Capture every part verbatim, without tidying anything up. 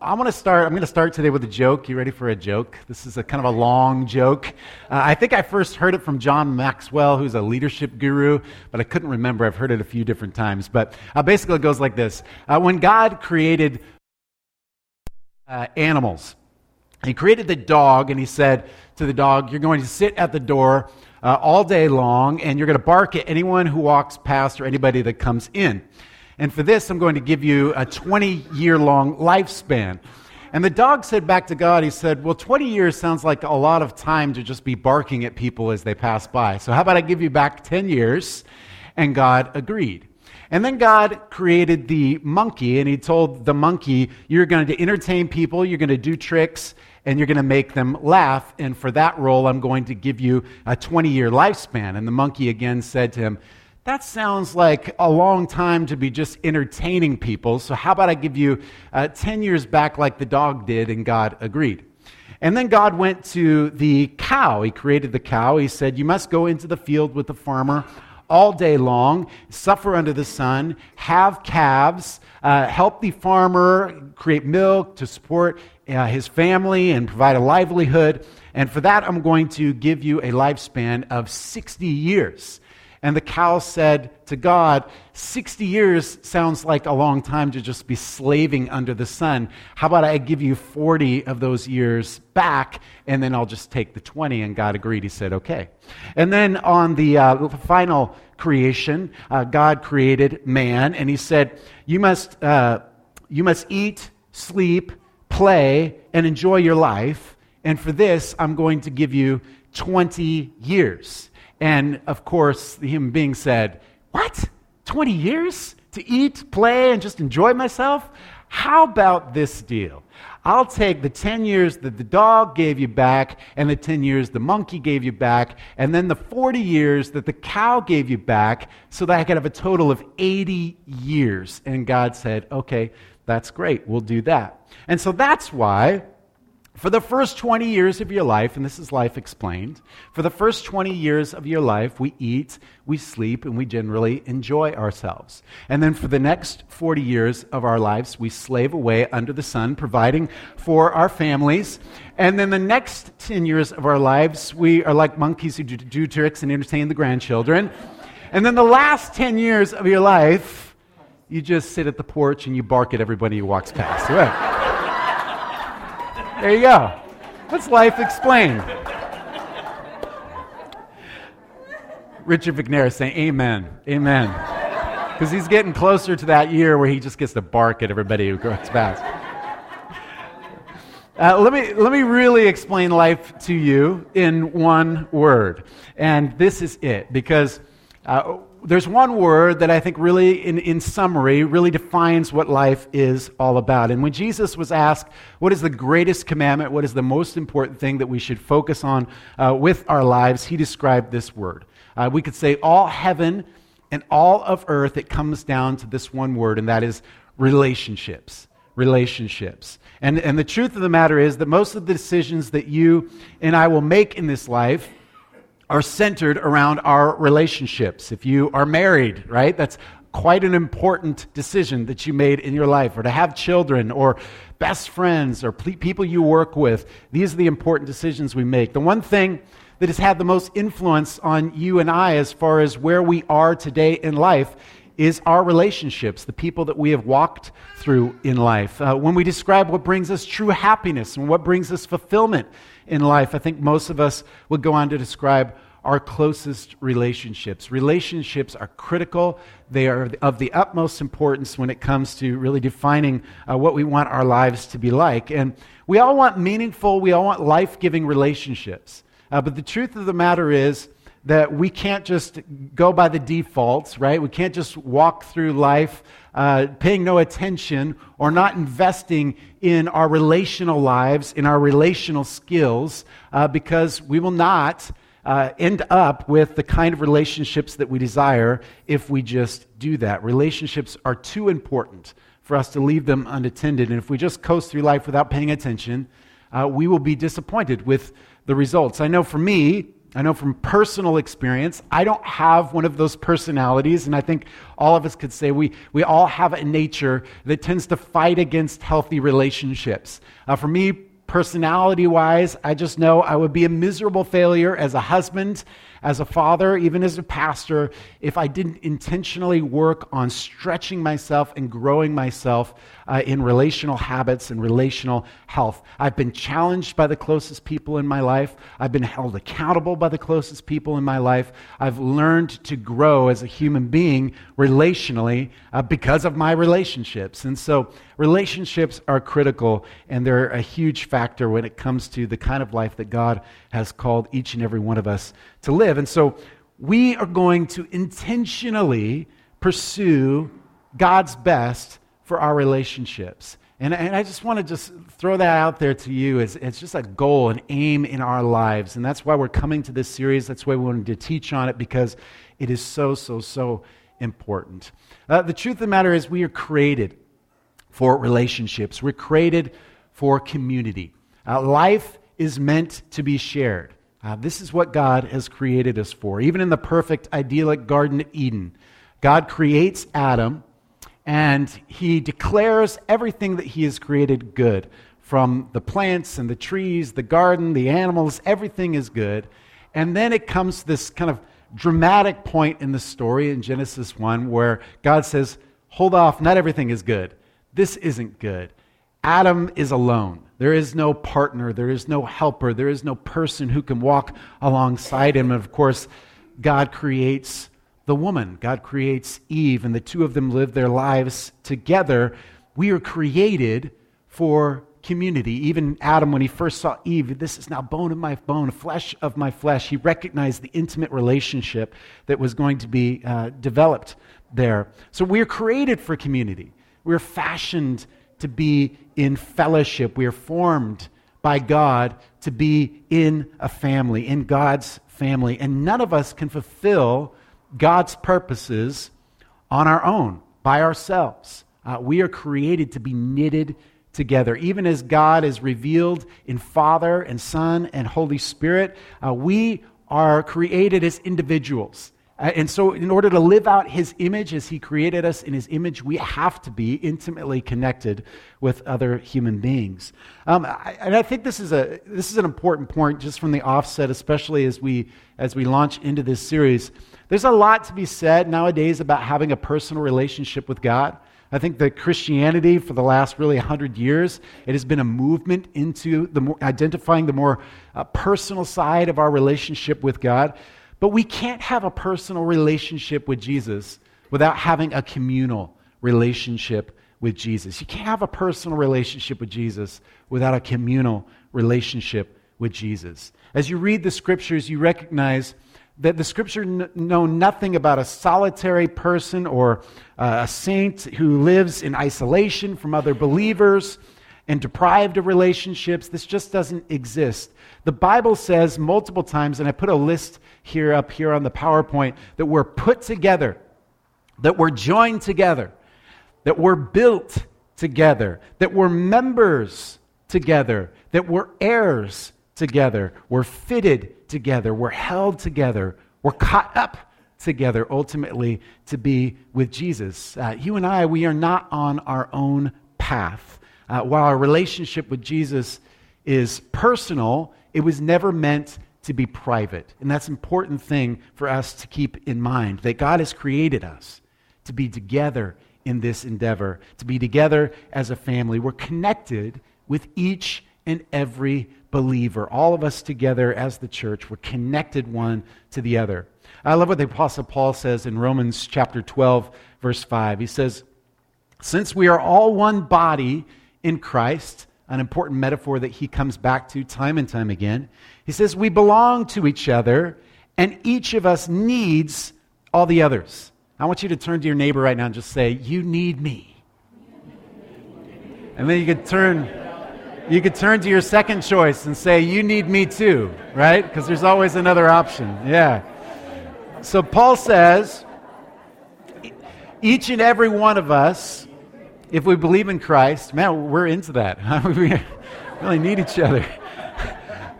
I'm going to start. I'm going to start today with a joke. You ready for a joke? This is a kind of a long joke. Uh, I think I first heard it from John Maxwell, who's a leadership guru, but I couldn't remember. I've heard it a few different times. But uh, basically, it goes like this: uh, when God created uh, animals, He created the dog, and He said to the dog, "You're going to sit at the door uh, all day long, and you're going to bark at anyone who walks past or anybody that comes in. And for this, I'm going to give you a twenty-year-long lifespan." And the dog said back to God, he said, "Well, twenty years sounds like a lot of time to just be barking at people as they pass by. So how about I give you back ten years? And God agreed. And then God created the monkey, and He told the monkey, "You're going to entertain people, you're going to do tricks, and you're going to make them laugh. And for that role, I'm going to give you a twenty-year lifespan." And the monkey again said to him, "That sounds like a long time to be just entertaining people. So how about I give you uh, ten years back like the dog did?" And God agreed. And then God went to the cow. He created the cow. He said, "You must go into the field with the farmer all day long, suffer under the sun, have calves, uh, help the farmer create milk to support uh, his family and provide a livelihood. And for that, I'm going to give you a lifespan of sixty years. And the cow said to God, sixty years sounds like a long time to just be slaving under the sun. How about I give you forty of those years back, and then I'll just take the twenty? And God agreed. He said, okay. And then on the uh, final creation, uh, God created man, and He said, you must, uh, you must eat, sleep, play, and enjoy your life. And for this, I'm going to give you twenty years. And, of course, the human being said, "What? twenty years to eat, play, and just enjoy myself? How about this deal? I'll take the ten years that the dog gave you back and the ten years the monkey gave you back and then the forty years that the cow gave you back so that I could have a total of eighty years. And God said, "Okay, that's great. We'll do that." And so that's why for the first twenty years of your life, and this is Life Explained, for the first twenty years of your life, we eat, we sleep, and we generally enjoy ourselves. And then for the next forty years of our lives, we slave away under the sun, providing for our families. And then the next ten years of our lives, we are like monkeys who do, do tricks and entertain the grandchildren. And then the last ten years of your life, you just sit at the porch and you bark at everybody who walks past. Right? There you go. That's Life Explained. Richard McNair is saying amen, amen. Because he's getting closer to that year where he just gets to bark at everybody who goes past. Uh, let me let me really explain life to you in one word. And this is it, because uh, there's one word that I think really, in, in summary, really defines what life is all about. And when Jesus was asked, what is the greatest commandment, what is the most important thing that we should focus on uh, with our lives, He described this word. Uh, we could say all heaven and all of earth, it comes down to this one word, and that is relationships. Relationships. And, and the truth of the matter is that most of the decisions that you and I will make in this life are centered around our relationships. If you are married, right, that's quite an important decision that you made in your life, or to have children, or best friends, or ple- people you work with. These are the important decisions we make. The one thing that has had the most influence on you and I as far as where we are today in life is our relationships, the people that we have walked through in life. Uh, when we describe what brings us true happiness and what brings us fulfillment in life, I think most of us would go on to describe our closest relationships. Relationships are critical. They are of the utmost importance when it comes to really defining uh, what we want our lives to be like. And we all want meaningful, we all want life-giving relationships. Uh, but the truth of the matter is that we can't just go by the defaults, right? We can't just walk through life uh, paying no attention or not investing in our relational lives, in our relational skills, uh, because we will not uh, end up with the kind of relationships that we desire if we just do that. Relationships are too important for us to leave them unattended, and if we just coast through life without paying attention, uh, we will be disappointed with the results. I know for me, I know from personal experience, I don't have one of those personalities, and I think all of us could say we, we all have a nature that tends to fight against healthy relationships. Uh, for me, personality-wise, I just know I would be a miserable failure as a husband, as a father, even as a pastor, if I didn't intentionally work on stretching myself and growing myself uh, in relational habits and relational health. I've been challenged by the closest people in my life. I've been held accountable by the closest people in my life. I've learned to grow as a human being relationally uh, because of my relationships. And so relationships are critical, and they're a huge factor when it comes to the kind of life that God has called each and every one of us to live. And so we are going to intentionally pursue God's best for our relationships. And, and I just want to just throw that out there to you as it's just a goal, an aim in our lives. And that's why we're coming to this series. That's why we wanted to teach on it, because it is so, so, so important. Uh, the truth of the matter is we are created for relationships. We're created for community. Uh, life is meant to be shared. Uh, this is what God has created us for. Even in the perfect, idyllic Garden of Eden, God creates Adam, and he declares everything that he has created good. From the plants and the trees, the garden, the animals, everything is good. And then it comes to this kind of dramatic point in the story in Genesis one where God says, hold off, not everything is good. This isn't good. Adam is alone. There is no partner. There is no helper. There is no person who can walk alongside him. And of course, God creates the woman. God creates Eve, and the two of them live their lives together. We are created for community. Even Adam, when he first saw Eve, this is now bone of my bone, flesh of my flesh. He recognized the intimate relationship that was going to be uh, developed there. So we are created for community. We're fashioned to be in fellowship. We are formed by God to be in a family, in God's family. And none of us can fulfill God's purposes on our own, by ourselves. Uh, we are created to be knitted together. Even as God is revealed in Father and Son and Holy Spirit, uh, we are created as individuals. Uh, and so in order to live out his image as he created us in his image, we have to be intimately connected with other human beings. Um, I, and I think this is a this is an important point just from the offset, especially as we as we launch into this series. There's a lot to be said nowadays about having a personal relationship with God. I think that Christianity for the last really one hundred years, it has been a movement into the more, identifying the more uh, personal side of our relationship with God. But we can't have a personal relationship with Jesus without having a communal relationship with Jesus. You can't have a personal relationship with Jesus without a communal relationship with Jesus. As you read the scriptures, you recognize that the scripture n- know nothing about a solitary person or uh, a saint who lives in isolation from other believers and deprived of relationships. This just doesn't exist. The Bible says multiple times, and I put a list here up here on the PowerPoint, that we're put together, that we're joined together, that we're built together, that we're members together, that we're heirs together, we're fitted together, we're held together, we're caught up together, ultimately to be with Jesus. Uh, you and I, we are not on our own path. Uh, while our relationship with Jesus is personal, it was never meant to be private. And that's an important thing for us to keep in mind, that God has created us to be together in this endeavor, to be together as a family. We're connected with each and every believer. All of us together as the church, we're connected one to the other. I love what the Apostle Paul says in Romans chapter twelve, verse five. He says, since we are all one body in Christ, an important metaphor that he comes back to time and time again. He says, we belong to each other, and each of us needs all the others. I want you to turn to your neighbor right now and just say, you need me. And then you could turn, you could turn to your second choice and say, you need me too, right? Because there's always another option. Yeah. So Paul says, each and every one of us, if we believe in Christ, man, we're into that. We really need each other.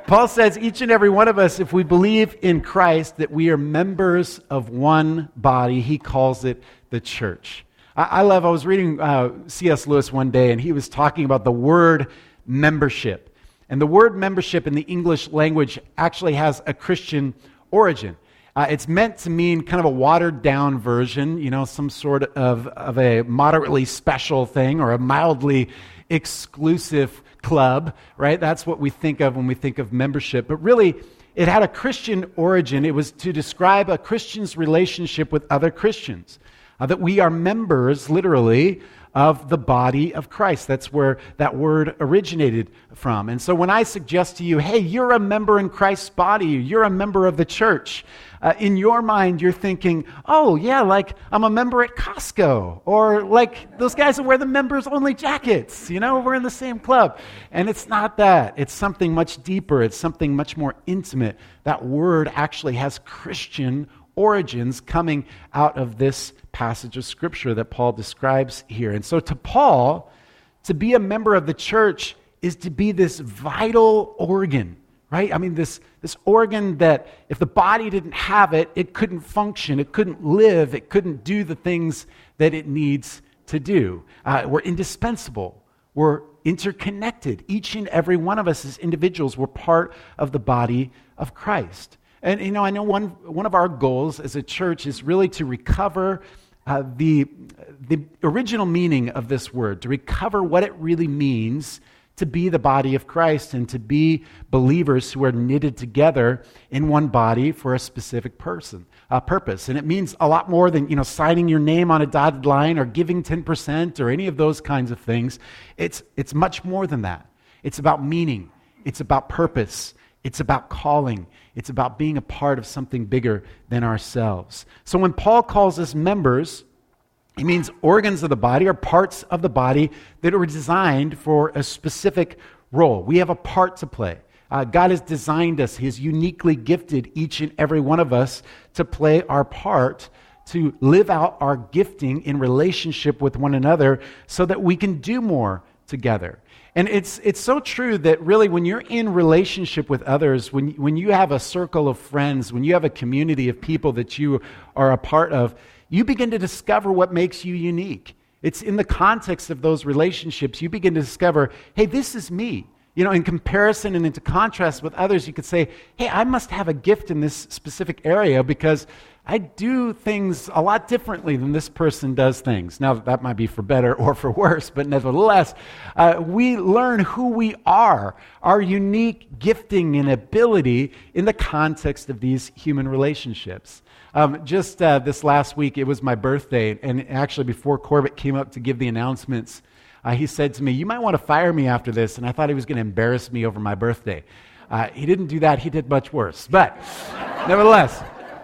Paul says each and every one of us, if we believe in Christ, that we are members of one body. He calls it the church. I, I love, I was reading uh, C S Lewis one day, and he was talking about the word membership. And the word membership in the English language actually has a Christian origin. Uh, it's meant to mean kind of a watered-down version, you know, some sort of, of a moderately special thing or a mildly exclusive club, right? That's what we think of when we think of membership. But really, it had a Christian origin. It was to describe a Christian's relationship with other Christians. Uh, that we are members, literally, of the body of Christ. That's where that word originated from. And so when I suggest to you, hey, you're a member in Christ's body, you're a member of the church, uh, in your mind you're thinking, oh yeah, like I'm a member at Costco, or like those guys that wear the members-only jackets, you know, we're in the same club. And it's not that. It's something much deeper. It's something much more intimate. That word actually has Christian origins coming out of this passage of Scripture that Paul describes here. And so to Paul, to be a member of the church is to be this vital organ, right? I mean, this, this organ that if the body didn't have it, it couldn't function, it couldn't live, it couldn't do the things that it needs to do. Uh, we're indispensable. We're interconnected. Each and every one of us as individuals, we're part of the body of Christ. And, you know, I know one one of our goals as a church is really to recover uh, the, the original meaning of this word, to recover what it really means to be the body of Christ and to be believers who are knitted together in one body for a specific person, uh, purpose. And it means a lot more than, you know, signing your name on a dotted line or giving ten percent or any of those kinds of things. It's, it's much more than that. It's about meaning. It's about purpose. It's about calling. It's about being a part of something bigger than ourselves. So when Paul calls us members, he means organs of the body or parts of the body that are designed for a specific role. We have a part to play. Uh, God has designed us. He has uniquely gifted each and every one of us to play our part, to live out our gifting in relationship with one another so that we can do more together. And it's it's so true that really when you're in relationship with others, when, when you have a circle of friends, when you have a community of people that you are a part of, you begin to discover what makes you unique. It's in the context of those relationships, you begin to discover, hey, this is me. You know, in comparison and into contrast with others, you could say, hey, I must have a gift in this specific area because I do things a lot differently than this person does things. Now, that might be for better or for worse, but nevertheless, uh, we learn who we are, our unique gifting and ability in the context of these human relationships. Um, just uh, this last week, it was my birthday, and actually before Corbett came up to give the announcements, uh, he said to me, you might want to fire me after this, and I thought he was going to embarrass me over my birthday. Uh, he didn't do that. He did much worse, but nevertheless,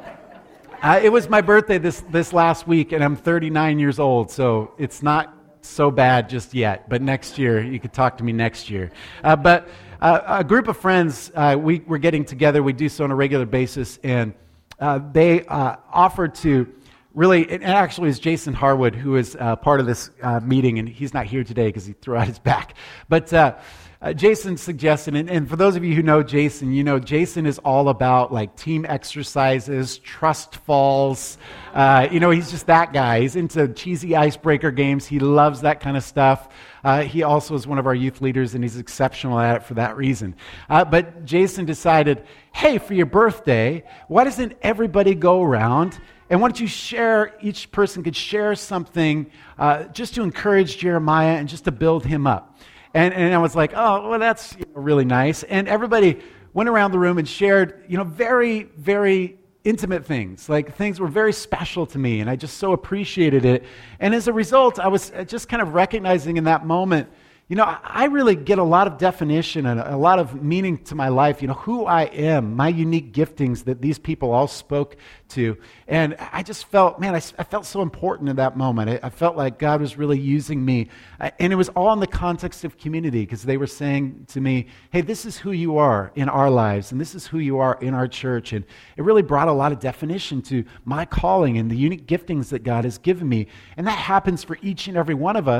Uh, it was my birthday this, this last week, and I'm thirty-nine years old, so it's not so bad just yet. But next year, you could talk to me next year. Uh, but uh, a group of friends, uh, we, we're getting together. We do so on a regular basis, and uh, they uh, offered to really, and actually it's Jason Harwood who is uh, part of this uh, meeting, and he's not here today because he threw out his back. But uh, Uh, Jason suggested, and, and for those of you who know Jason, you know Jason is all about like team exercises, trust falls. Uh, you know, he's just that guy. He's into cheesy icebreaker games. He loves that kind of stuff. Uh, he also is one of our youth leaders, and he's exceptional at it for that reason. Uh, but Jason decided, hey, for your birthday, why doesn't everybody go around and why don't you share, each person could share something uh, just to encourage Jeremiah and just to build him up. And, and I was like, oh, well, that's you know, really nice. And everybody went around the room and shared, you know, very, very intimate things. Like things were very special to me, and I just so appreciated it. And as a result, I was just kind of recognizing in that moment, you know, I really get a lot of definition and a lot of meaning to my life, you know, who I am, my unique giftings that these people all spoke to. And I just felt, man, I, I felt so important in that moment. I, I felt like God was really using me. And it was all in the context of community because they were saying to me, hey, this is who you are in our lives, and this is who you are in our church. And it really brought a lot of definition to my calling and the unique giftings that God has given me. And that happens for each and every one of us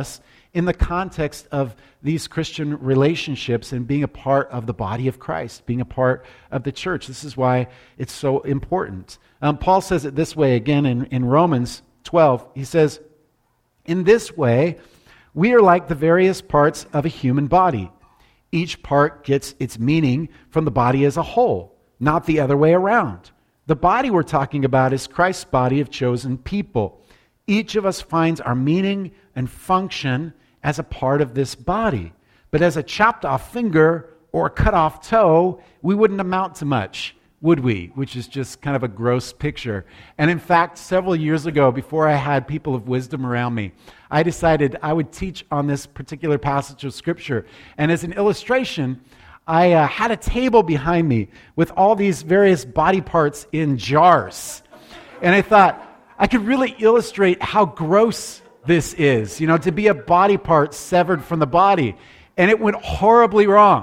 in the context of these Christian relationships and being a part of the body of Christ, being a part of the church. This is why it's so important. Um, Paul says it this way again in, in Romans twelve. He says, "In this way, we are like the various parts of a human body. Each part gets its meaning from the body as a whole, not the other way around. The body we're talking about is Christ's body of chosen people. Each of us finds our meaning and function as a part of this body. But as a chopped off finger or a cut off toe, we wouldn't amount to much, would we?" Which is just kind of a gross picture. And in fact, several years ago, before I had people of wisdom around me, I decided I would teach on this particular passage of Scripture. And as an illustration, I uh, had a table behind me with all these various body parts in jars. And I thought, I could really illustrate how gross this is, you know, to be a body part severed from the body. And it went horribly wrong.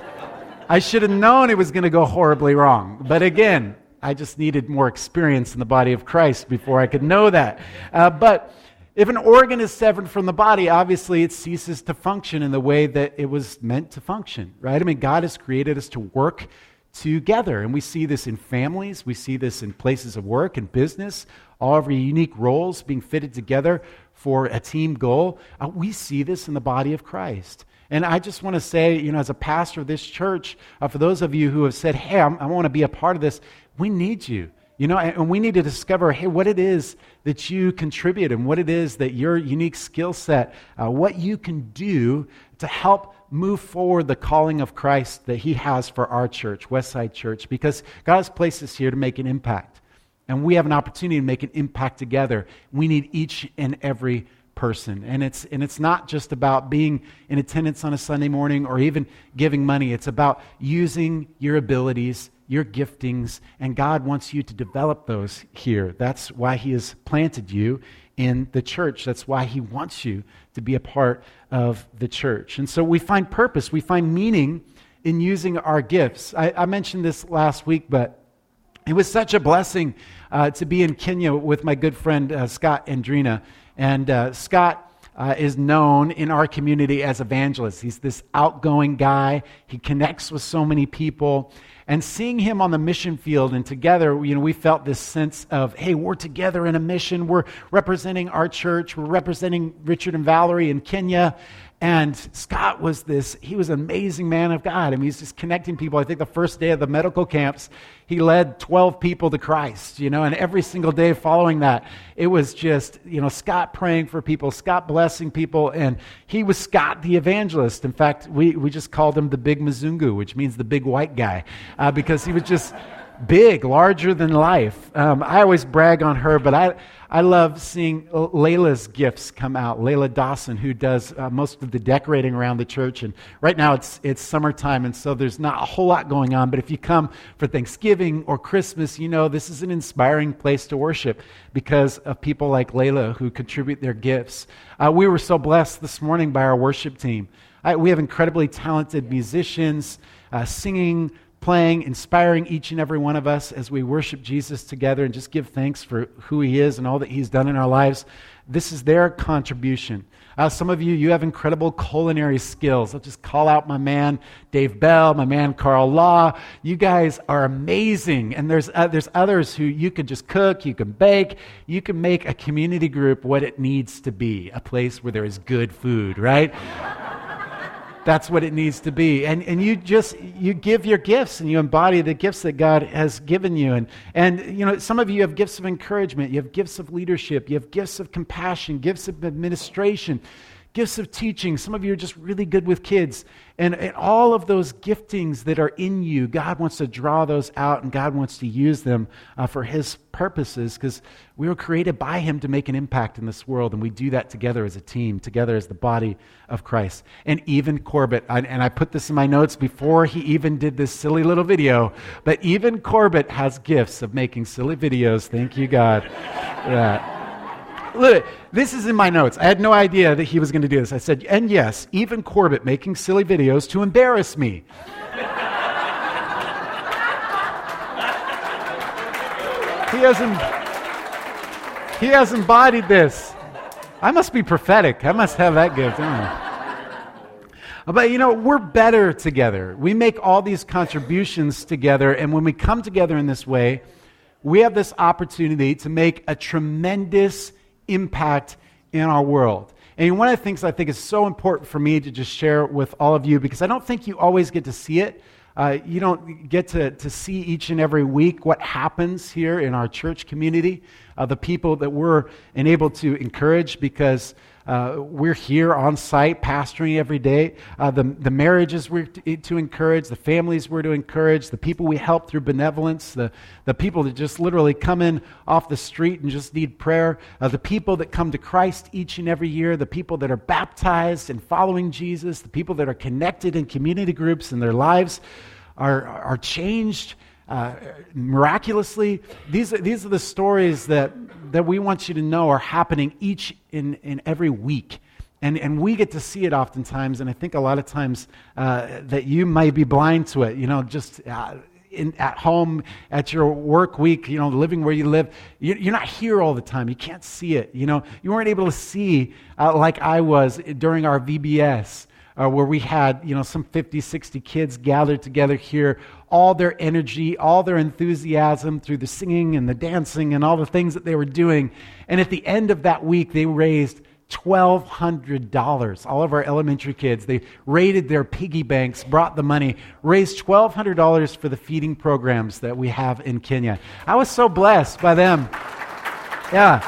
I should have known it was going to go horribly wrong. But again, I just needed more experience in the body of Christ before I could know that. Uh, but if an organ is severed from the body, obviously it ceases to function in the way that it was meant to function, right? I mean, God has created us to work together. And we see this in families. We see this in places of work and business. All of our unique roles being fitted together for a team goal. Uh, we see this in the body of Christ. And I just want to say, you know, as a pastor of this church, uh, for those of you who have said, hey, I'm, I want to be a part of this, we need you. You know, and we need to discover, hey, what it is that you contribute and what it is that your unique skill set, uh, what you can do to help move forward the calling of Christ that He has for our church, Westside Church, because God has placed us here to make an impact. And we have an opportunity to make an impact together. We need each and every person. And it's and it's not just about being in attendance on a Sunday morning or even giving money. It's about using your abilities, your giftings, and God wants you to develop those here. That's why He has planted you in the church. That's why He wants you to be a part of the church. And so we find purpose, we find meaning in using our gifts. I, I mentioned this last week, but it was such a blessing uh, to be in Kenya with my good friend uh, Scott Andrina. And uh, Scott uh, is known in our community as evangelist. He's this outgoing guy. He connects with so many people. And seeing him on the mission field and together, you know, we felt this sense of, hey, we're together in a mission. We're representing our church. We're representing Richard and Valerie in Kenya. And Scott was this, he was an amazing man of God. I mean, he's just connecting people. I think the first day of the medical camps, he led twelve people to Christ, you know, and every single day following that, it was just, you know, Scott praying for people, Scott blessing people, and he was Scott the evangelist. In fact, we, we just called him the Big Mzungu, which means the big white guy, uh, because he was just big, larger than life. Um, I always brag on her, but I I love seeing Layla's gifts come out. Layla Dawson, who does uh, most of the decorating around the church. And right now it's it's summertime, and so there's not a whole lot going on. But if you come for Thanksgiving or Christmas, you know this is an inspiring place to worship because of people like Layla who contribute their gifts. Uh, we were so blessed this morning by our worship team. I, we have incredibly talented musicians uh, singing, playing, inspiring each and every one of us as we worship Jesus together and just give thanks for who He is and all that He's done in our lives. This is their contribution. Uh, some of you, you have incredible culinary skills. I'll just call out my man, Dave Bell, my man, Carl Law. You guys are amazing. And there's uh, there's others who you can just cook, you can bake, you can make a community group what it needs to be, a place where there is good food, right? That's what it needs to be. And and you just, you give your gifts and you embody the gifts that God has given you. And, and you know, some of you have gifts of encouragement. You have gifts of leadership. You have gifts of compassion, gifts of administration, gifts of teaching. Some of you are just really good with kids. And, and all of those giftings that are in you, God wants to draw those out and God wants to use them uh, for His purposes because we were created by Him to make an impact in this world. And we do that together as a team, together as the body of Christ. And even Corbett, I, and I put this in my notes before he even did this silly little video, but even Corbett has gifts of making silly videos. Thank you, God, for that. Look, this is in my notes. I had no idea that he was going to do this. I said, and yes, even Corbett making silly videos to embarrass me. He has, em- he has embodied this. I must be prophetic. I must have that gift. I don't know. But, you know, we're better together. We make all these contributions together, and when we come together in this way, we have this opportunity to make a tremendous impact in our world. And one of the things I think is so important for me to just share with all of you, because I don't think you always get to see it. Uh, you don't get to, to see each and every week what happens here in our church community, uh, the people that we're enabled to encourage because uh, we're here on site pastoring every day, uh, the, the marriages we're to, to encourage, the families we're to encourage, the people we help through benevolence, the, the people that just literally come in off the street and just need prayer, uh, the people that come to Christ each and every year, the people that are baptized and following Jesus, the people that are connected in community groups and their lives are, are changed uh, miraculously. These are, these are the stories that, that we want you to know are happening each in, in every week. And, and we get to see it oftentimes, and I think a lot of times uh, that you might be blind to it, you know, just uh, in, at home, at your work week, you know, living where you live. You, you're not here all the time. You can't see it, you know. You weren't able to see, uh, like I was during our V B S, Uh, where we had, you know, some fifty, sixty kids gathered together here, all their energy, all their enthusiasm through the singing and the dancing and all the things that they were doing. And at the end of that week, they raised twelve hundred dollars. All of our elementary kids, they raided their piggy banks, brought the money, raised twelve hundred dollars for the feeding programs that we have in Kenya. I was so blessed by them. Yeah.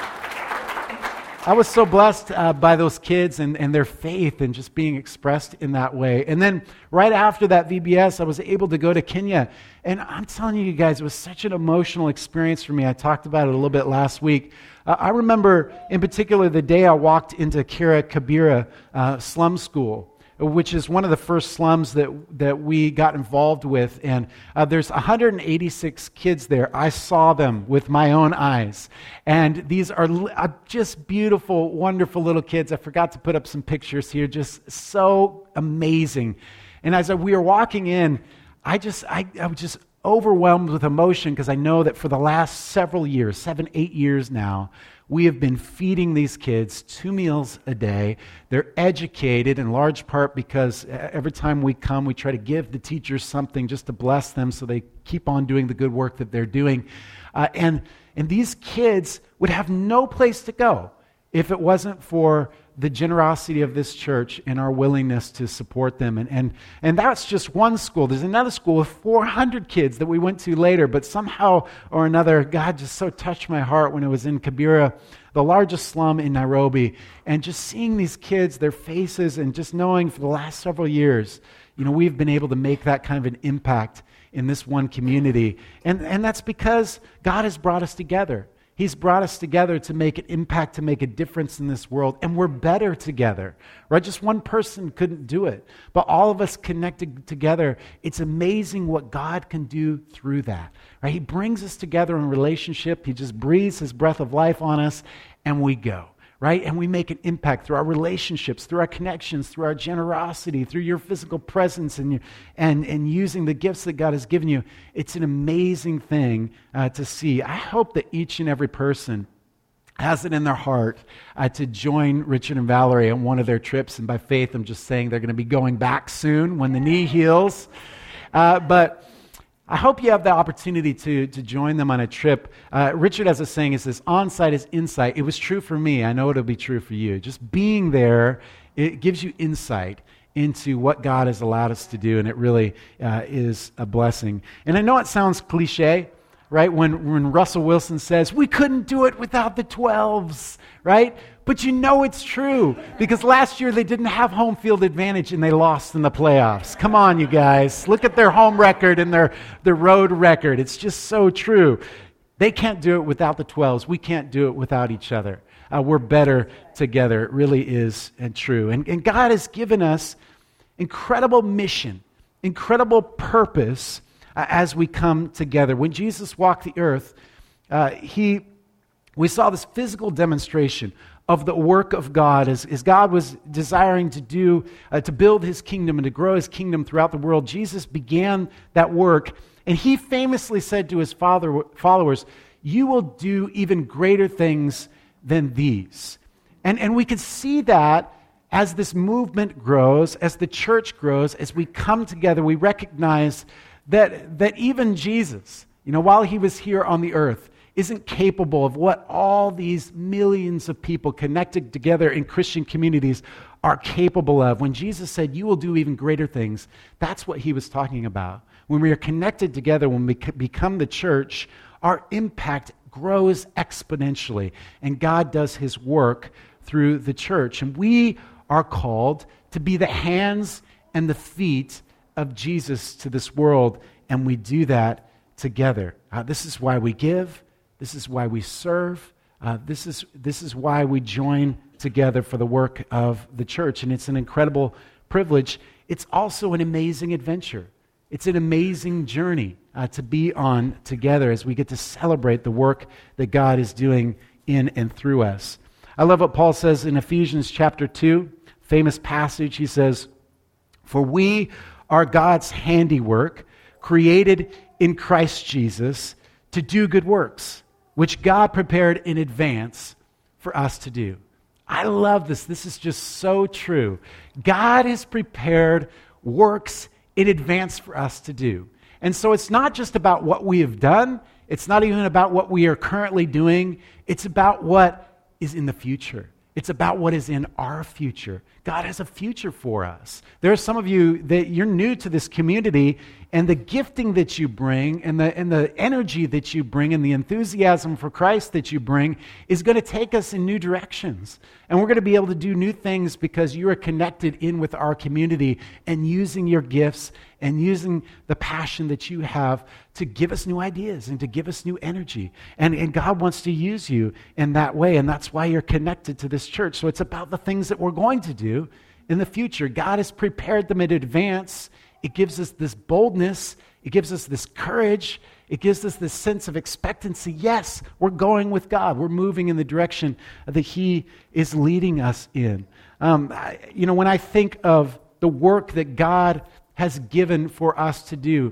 I was so blessed uh, by those kids and, and their faith and just being expressed in that way. And then right after that V B S, I was able to go to Kenya. And I'm telling you guys, it was such an emotional experience for me. I talked about it a little bit last week. Uh, I remember in particular the day I walked into Kira Kabira uh, Slum School, which is one of the first slums that that we got involved with. And uh, there's one hundred eighty-six kids there. I saw them with my own eyes. And these are uh, just beautiful, wonderful little kids. I forgot to put up some pictures here. Just so amazing. And as I, we were walking in, I just, I, I was just overwhelmed with emotion because I know that for the last several years, seven, eight years now, we have been feeding these kids two meals a day. They're educated in large part because every time we come, we try to give the teachers something just to bless them so they keep on doing the good work that they're doing. Uh, and, and these kids would have no place to go if it wasn't for the generosity of this church and our willingness to support them. And, and, and that's just one school. There's another school with four hundred kids that we went to later, but somehow or another, God just so touched my heart when it was in Kibera, the largest slum in Nairobi, and just seeing these kids, their faces, and just knowing for the last several years, you know, we've been able to make that kind of an impact in this one community. And, and that's because God has brought us together. He's brought us together to make an impact, to make a difference in this world, and we're better together, right? Just one person couldn't do it, but all of us connected together, it's amazing what God can do through that, right? He brings us together in relationship. He just breathes His breath of life on us, and we go, right? And we make an impact through our relationships, through our connections, through our generosity, through your physical presence and, your, and, and using the gifts that God has given you. It's an amazing thing uh, to see. I hope that each and every person has it in their heart uh, to join Richard and Valerie on one of their trips. And by faith, I'm just saying they're going to be going back soon when the knee heals. Uh, but I hope you have the opportunity to, to join them on a trip. Uh, Richard has a saying, it says, on-site is insight. It was true for me. I know it'll be true for you. Just being there, it gives you insight into what God has allowed us to do, and it really uh, is a blessing. And I know it sounds cliche, right? When, when Russell Wilson says, we couldn't do it without the twelves, right? But you know it's true, because last year they didn't have home field advantage and they lost in the playoffs. Come on, you guys. Look at their home record and their, their road record. It's just so true. They can't do it without the twelves. We can't do it without each other. Uh, we're better together. It really is and true. And, and God has given us incredible mission, incredible purpose uh, as we come together. When Jesus walked the earth, uh, he we saw this physical demonstration of the work of God as, as God was desiring to do, uh, to build His kingdom and to grow His kingdom throughout the world. Jesus began that work, and He famously said to His father, followers, you will do even greater things than these. And, and we can see that as this movement grows, as the church grows, as we come together, we recognize that, that even Jesus, you know, while he was here on the earth, isn't capable of what all these millions of people connected together in Christian communities are capable of. When Jesus said, you will do even greater things, that's what he was talking about. When we are connected together, when we become the church, our impact grows exponentially, and God does his work through the church. And we are called to be the hands and the feet of Jesus to this world, and we do that together. Uh, this is why we give. This is why we serve. Uh, this is this is why we join together for the work of the church, and it's an incredible privilege. It's also an amazing adventure. It's an amazing journey uh, to be on together as we get to celebrate the work that God is doing in and through us. I love what Paul says in Ephesians chapter two, famous passage. He says, "For we are God's handiwork, created in Christ Jesus to do good works, which God prepared in advance for us to do." I love this. This is just so true. God has prepared works in advance for us to do. And so it's not just about what we have done. It's not even about what we are currently doing. It's about what is in the future. It's about what is in our future. God has a future for us. There are some of you that you're new to this community, and the gifting that you bring and the, and the energy that you bring and the enthusiasm for Christ that you bring is going to take us in new directions. And we're going to be able to do new things because you are connected in with our community and using your gifts and using the passion that you have to give us new ideas and to give us new energy. And, and God wants to use you in that way, and that's why you're connected to this church. So it's about the things that we're going to do in the future. God has prepared them in advance. It gives us this boldness. It gives us this courage. It gives us this sense of expectancy. Yes, we're going with God. We're moving in the direction that he is leading us in. Um, I, you know, when I think of the work that God has given for us to do,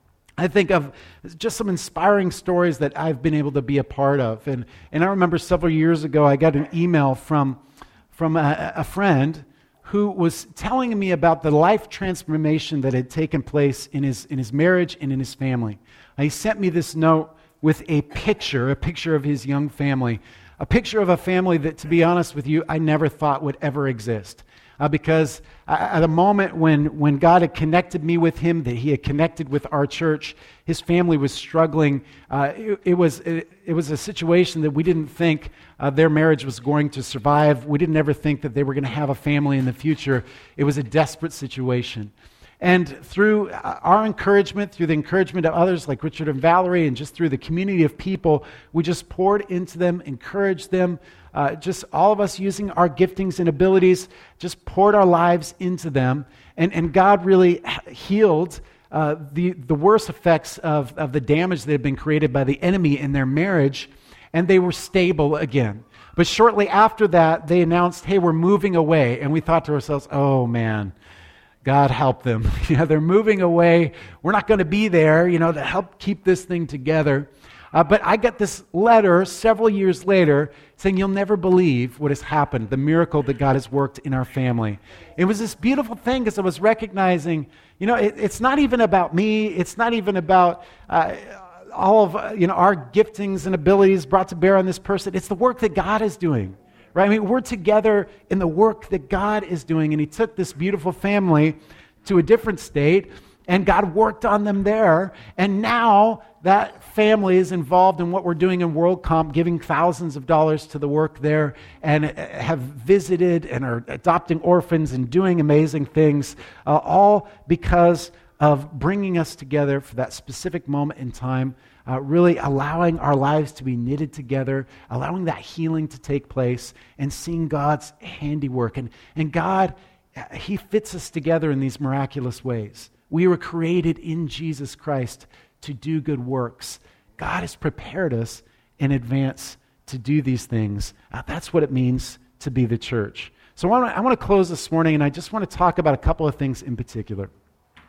I think of just some inspiring stories that I've been able to be a part of. And, and I remember several years ago, I got an email from, from a, a friend who was telling me about the life transformation that had taken place in his, in his marriage and in his family. He sent me this note with a picture, a picture of his young family, a picture of a family that, to be honest with you, I never thought would ever exist. Uh, because at a moment when, when God had connected me with him, that he had connected with our church, his family was struggling. Uh, it, it was it, it was a situation that we didn't think uh, their marriage was going to survive. We didn't ever think that they were going to have a family in the future. It was a desperate situation. And through our encouragement, through the encouragement of others like Richard and Valerie, and just through the community of people, we just poured into them, encouraged them, uh, just all of us using our giftings and abilities, just poured our lives into them. And, and God really healed uh, the, the worst effects of, of the damage that had been created by the enemy in their marriage, and they were stable again. But shortly after that, they announced, hey, we're moving away. And we thought to ourselves, oh man, God help them. You know, they're moving away. We're not going to be there, you know, to help keep this thing together. Uh, but I got this letter several years later saying, you'll never believe what has happened, the miracle that God has worked in our family. It was this beautiful thing because I was recognizing, you know, it, it's not even about me. It's not even about uh, all of, uh, you know, our giftings and abilities brought to bear on this person. It's the work that God is doing. Right? I mean, we're together in the work that God is doing, and he took this beautiful family to a different state, and God worked on them there, and now that family is involved in what we're doing in WorldComp, giving thousands of dollars to the work there, and have visited and are adopting orphans and doing amazing things, uh, all because of bringing us together for that specific moment in time, uh, really allowing our lives to be knitted together, allowing that healing to take place, and seeing God's handiwork. And, and God, he fits us together in these miraculous ways. We were created in Jesus Christ to do good works. God has prepared us in advance to do these things. Uh, that's what it means to be the church. So I want to I want to close this morning, and I just want to talk about a couple of things in particular.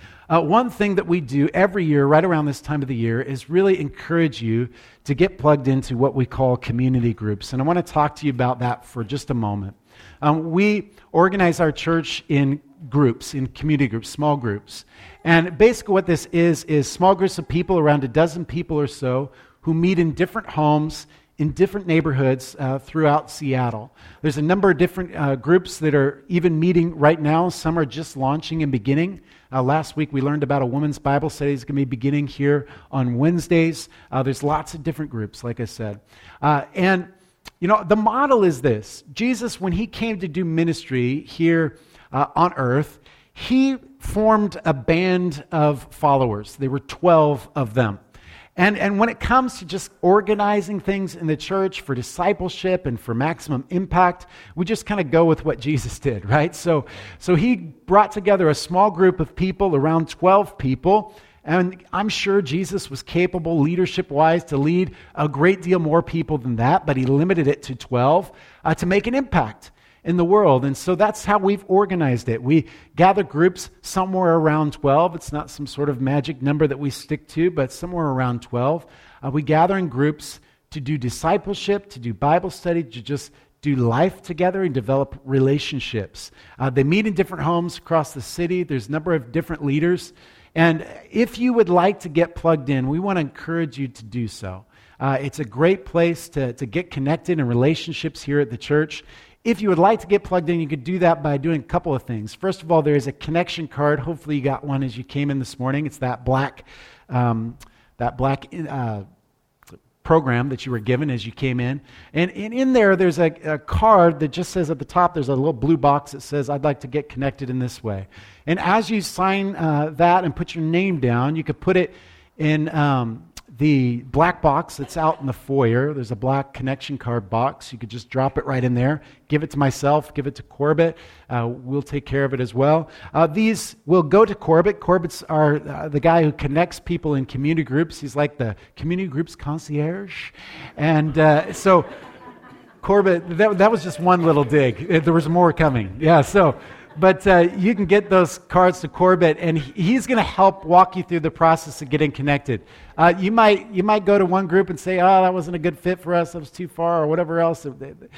Uh, one thing that we do every year, right around this time of the year, is really encourage you to get plugged into what we call community groups. And I want to talk to you about that for just a moment. Um, we organize our church in groups, in community groups, small groups. And basically what this is, is small groups of people, around a dozen people or so, who meet in different homes, in different neighborhoods uh, throughout Seattle. There's a number of different uh, groups that are even meeting right now. Some are just launching and beginning. Uh, last week we learned about a women's Bible study that's going to be beginning here on Wednesdays. Uh, there's lots of different groups, like I said. Uh, and, you know, the model is this. Jesus, when he came to do ministry here uh, on earth, he formed a band of followers. There were twelve of them. And, and when it comes to just organizing things in the church for discipleship and for maximum impact, we just kind of go with what Jesus did, right? So, so he brought together a small group of people, around twelve people, and I'm sure Jesus was capable, leadership-wise, to lead a great deal more people than that, but he limited it to twelve uh, to make an impact in the world. And so that's how we've organized it. We gather groups somewhere around twelve. It's not some sort of magic number that we stick to, but somewhere around twelve. Uh, we gather in groups to do discipleship, to do Bible study, to just do life together and develop relationships. Uh, they meet in different homes across the city. There's a number of different leaders. And if you would like to get plugged in, we want to encourage you to do so. Uh, it's a great place to, to get connected in relationships here at the church. If you would like to get plugged in, you could do that by doing a couple of things. First of all, there is a connection card. Hopefully you got one as you came in this morning. It's that black um, that black uh, program that you were given as you came in. And, and in there, there's a, a card that just says at the top, there's a little blue box that says, I'd like to get connected in this way. And as you sign uh, that and put your name down, you could put it in Um, the black box that's out in the foyer. There's a black connection card box. You could just drop it right in there. Give it to myself. Give it to Corbett. Uh, we'll take care of it as well. Uh, these will go to Corbett. Corbett's are uh, the guy who connects people in community groups. He's like the community groups concierge. And uh, so Corbett, that, that was just one little dig. There was more coming. Yeah, so... But uh, you can get those cards to Corbett, and he's going to help walk you through the process of getting connected. Uh, you might you might go to one group and say, oh, that wasn't a good fit for us, that was too far, or whatever else.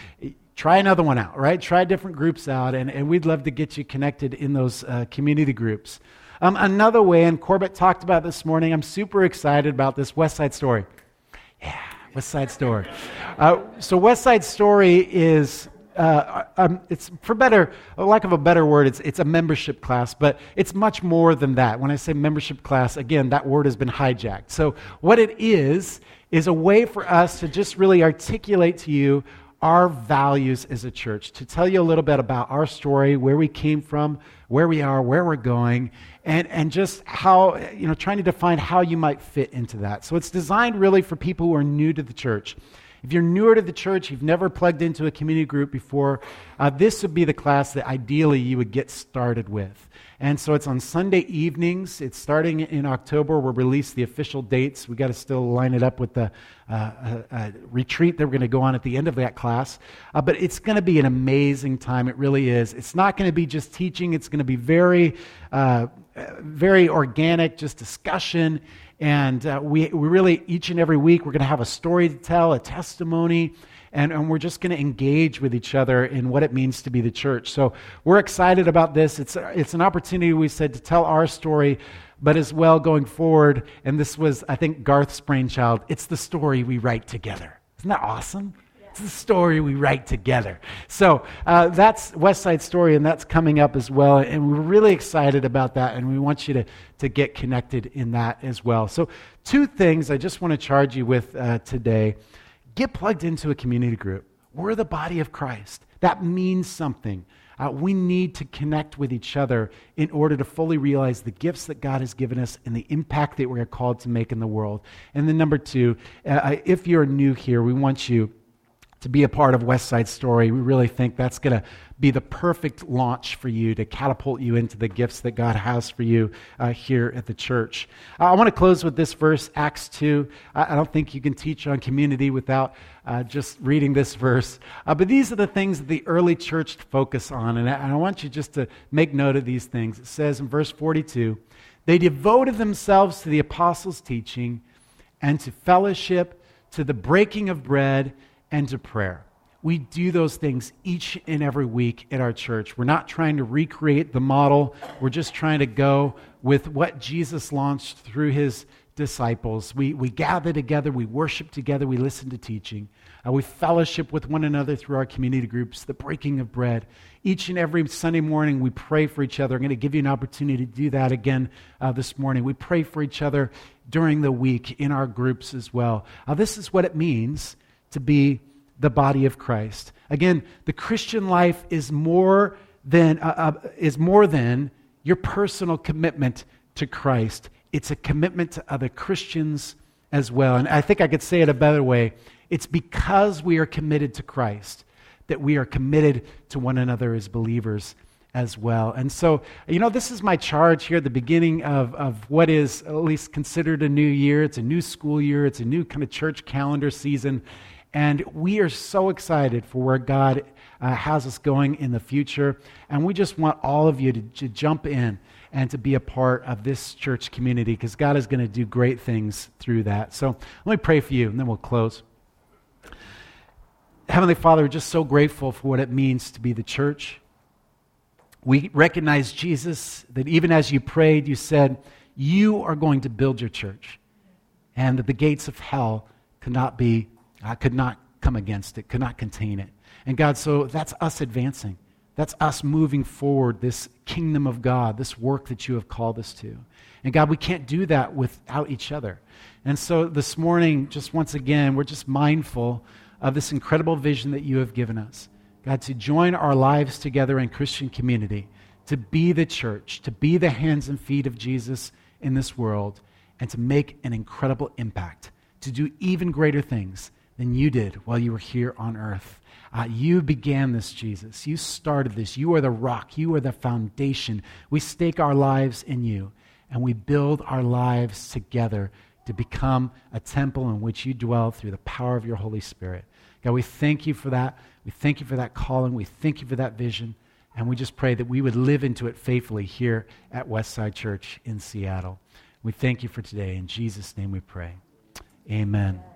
Try another one out, right? Try different groups out, and, and we'd love to get you connected in those uh, community groups. Um, another way, and Corbett talked about this morning, I'm super excited about this West Side Story. Yeah, West Side Story. Uh, so West Side Story is... Uh, um, it's for better, lack of a better word, it's it's a membership class, but it's much more than that. When I say membership class, again, that word has been hijacked. So what it is, is a way for us to just really articulate to you our values as a church, to tell you a little bit about our story, where we came from, where we are, where we're going, and, and just how, you know, trying to define how you might fit into that. So it's designed really for people who are new to the church. If you're newer to the church, you've never plugged into a community group before, uh, this would be the class that ideally you would get started with. And so it's on Sunday evenings. It's starting in October. We'll release the official dates. We've got to still line it up with the uh, uh, uh, retreat that we're going to go on at the end of that class. Uh, but it's going to be an amazing time. It really is. It's not going to be just teaching. It's going to be very, uh, very organic, just discussion. And uh, we, we really, each and every week, we're going to have a story to tell, a testimony, and, and we're just going to engage with each other in what it means to be the church. So we're excited about this. It's, it's an opportunity, we said, to tell our story, but as well going forward, and this was, I think, Garth's brainchild, it's the story we write together. Isn't that awesome? It's the story we write together. So uh, that's West Side Story, and that's coming up as well. And we're really excited about that, and we want you to, to get connected in that as well. So two things I just want to charge you with uh, today. Get plugged into a community group. We're the body of Christ. That means something. Uh, we need to connect with each other in order to fully realize the gifts that God has given us and the impact that we're called to make in the world. And then number two, uh, if you're new here, we want you to be a part of West Side Story. We really think that's going to be the perfect launch for you to catapult you into the gifts that God has for you uh, here at the church. Uh, I want to close with this verse, Acts two. I, I don't think you can teach on community without uh, just reading this verse. Uh, but these are the things that the early church focus on, and I, and I want you just to make note of these things. It says in verse forty-two, They devoted themselves to the apostles' teaching and to fellowship, to the breaking of bread, and to prayer. We do those things each and every week at our church. We're not trying to recreate the model. We're just trying to go with what Jesus launched through his disciples. We, we gather together, we worship together, we listen to teaching. Uh, we fellowship with one another through our community groups, the breaking of bread. Each and every Sunday morning, we pray for each other. I'm going to give you an opportunity to do that again uh, this morning. We pray for each other during the week in our groups as well. Uh, this is what it means to be the body of Christ. Again, the Christian life is more than uh, uh, is more than your personal commitment to Christ. It's a commitment to other Christians as well. And I think I could say it a better way. It's because we are committed to Christ that we are committed to one another as believers as well. And so, you know, this is my charge here at the beginning of, of what is at least considered a new year. It's a new school year. It's a new kind of church calendar season. And we are so excited for where God uh, has us going in the future. And we just want all of you to, to jump in and to be a part of this church community because God is going to do great things through that. So let me pray for you and then we'll close. Heavenly Father, we're just so grateful for what it means to be the church. We recognize, Jesus, that even as you prayed, you said, you are going to build your church and that the gates of hell could not be I could not come against it, could not contain it. And God, so that's us advancing. That's us moving forward, this kingdom of God, this work that you have called us to. And God, we can't do that without each other. And so this morning, just once again, we're just mindful of this incredible vision that you have given us. God, to join our lives together in Christian community, to be the church, to be the hands and feet of Jesus in this world, and to make an incredible impact, to do even greater things than you did while you were here on earth. Uh, you began this, Jesus. You started this. You are the rock. You are the foundation. We stake our lives in you, and we build our lives together to become a temple in which you dwell through the power of your Holy Spirit. God, we thank you for that. We thank you for that calling. We thank you for that vision, and we just pray that we would live into it faithfully here at Westside Church in Seattle. We thank you for today. In Jesus' name we pray. Amen.